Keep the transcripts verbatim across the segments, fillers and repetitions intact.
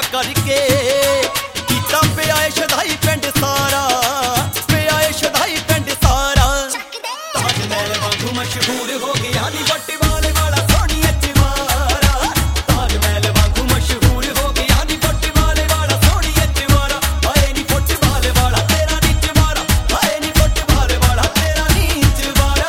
करके कीता पिया ए शदाई पिंड सारा, पिया ए शदाई पिंड सारा। ताज महल वांगू मशहूर हो गया नी वट वाले वाला सोहणिया चवारा, ताज महल वांगू मशहूर हो गया नी वट वाले वाला सोहणिया चवारा। हाय नी वट वाले वाला तेरा नी चवारा, हाय नी वट वाले वाला तेरा नी चवारा।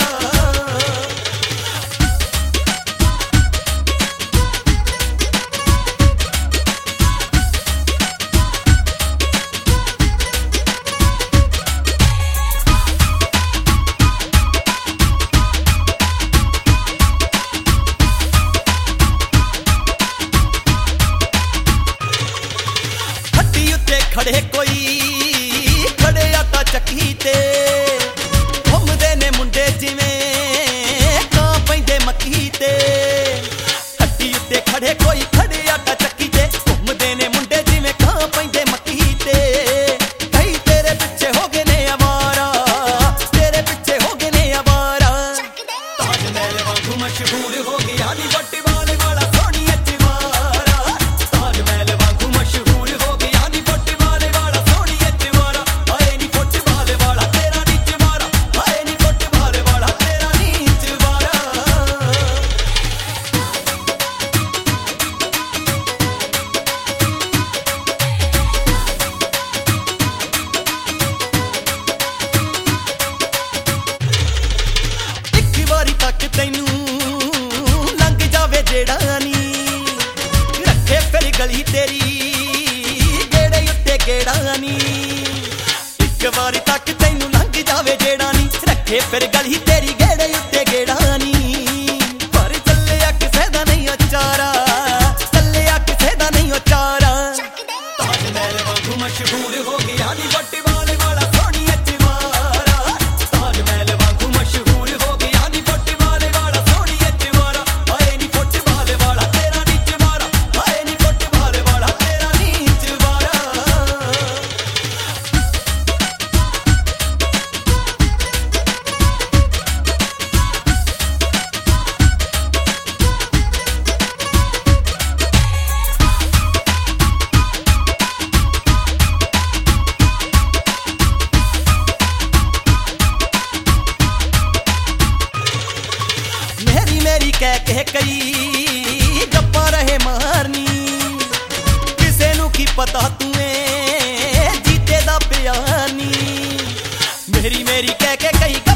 खड़े कोई खड़े आटा चक्की ते घुमदे ने मुंडे जिवें कां पैंदे मक्की ते। हट्टी उत्ते खड़े कोई खड़े आटा चक्की ते घुमदे ने मुंडे जिवें कां पैंदे मक्की ते। कई तेरे पिछे हो गए ने अवारा, तेरे पिछे हो गए ने अवारा। ताज महल वांगू मशहूर हो गया नी वट वाले वाला सोहणिया चवारा, ताज महल वांगू मशहूर हो गया नी वट वाले वाला सोहणिया चवारा। हाय नी वट वाले वाला तेरा नी चवारा, हाय नी वट वाले वाला तेरा नी चवारा। एक वारी तक तैनू लंघ जावे जेड़ा नी रखे फिर गली तेरी गेड़े उत्ते गेड़ा नी। एक वारी तक तैनू लंघ जावे जेड़ा नी रखे फिर गली तेरी गेड़े उत्ते गेड़ा नी। पर चलिया किसे दा नहीं अचारा, चलिया किसे दा नहीं अचारा। ताज महल वांगू मशहूर हो गया नी वट वाले वाला सोहणिया चवारा, ताज महल वांगू मशहूर हो गया नी वट वाले वाला सोहणिया चवारा। हाय नी वट वाले वाला तेरा नी चवारा, हाय नी वट वाले वाला तेरा नी चवारा। मेरी मेरी कह के कई गप्पा रहे मारनी, किसे नू की पता तुए जीते दा प्यार नी। मेरी मेरी कह के कई